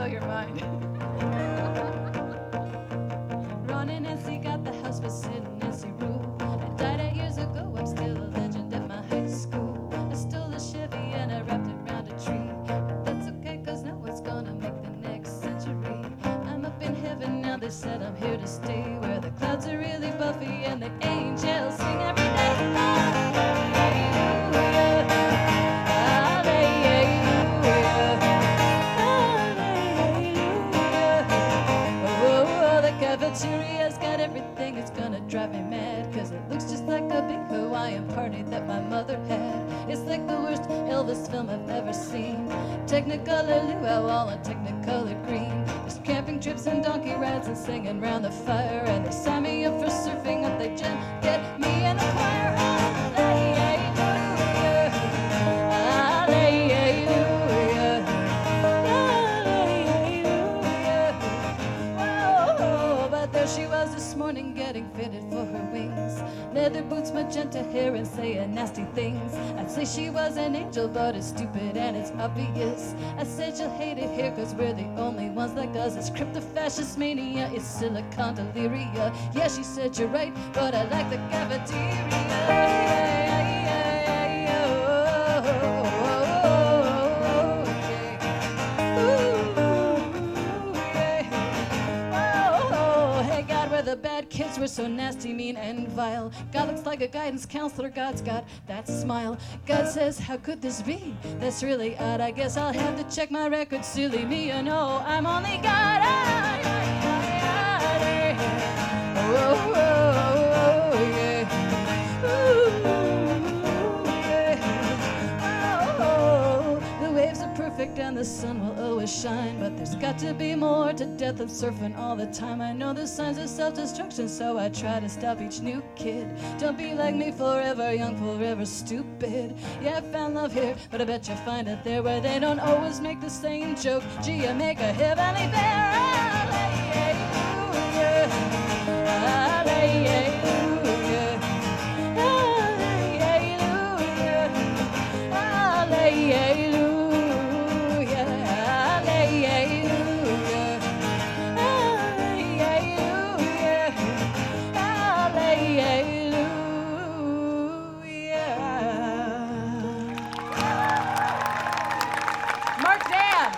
blow your mind. Ron and Nancy got the house for Sid and Nancy Rue. I died 8 years ago, I'm still a legend at my high school. I stole a Chevy and I wrapped it around a tree. But that's okay, cause no one's gonna make the next century. I'm up in heaven now, they said I'm here to stay, where the clouds are really buffy and the angels sing every day. Cafeteria's got everything, it's gonna drive me mad, cause it looks just like a big Hawaiian party that my mother had. It's like the worst Elvis film I've ever seen. Technicolor luau all on Technicolor green. There's camping trips and donkey rides and singing round the fire, and they sign me up for surfing up, they just get me in the choir. She was this morning getting fitted for her wings. Leather boots, magenta hair, and saying nasty things. I'd say she was an angel, but it's stupid and it's obvious. I said you'll hate it here, cause we're the only ones like us. It's crypto-fascist mania, it's silicon deliria. Yeah, she said you're right, but I like the cafeteria. The bad kids were so nasty, mean, and vile. God looks like a guidance counselor, God's got that smile. God says, how could this be? That's really odd. I guess I'll have to check my record, silly me. You know, I'm only God. And the sun will always shine, but there's got to be more to death than surfing all the time. I know the signs of self-destruction, so I try to stop each new kid. Don't be like me, forever young, forever stupid. Yeah, I found love here, but I bet you find it there, where they don't always make the same joke. Gee, you make a heavenly pair.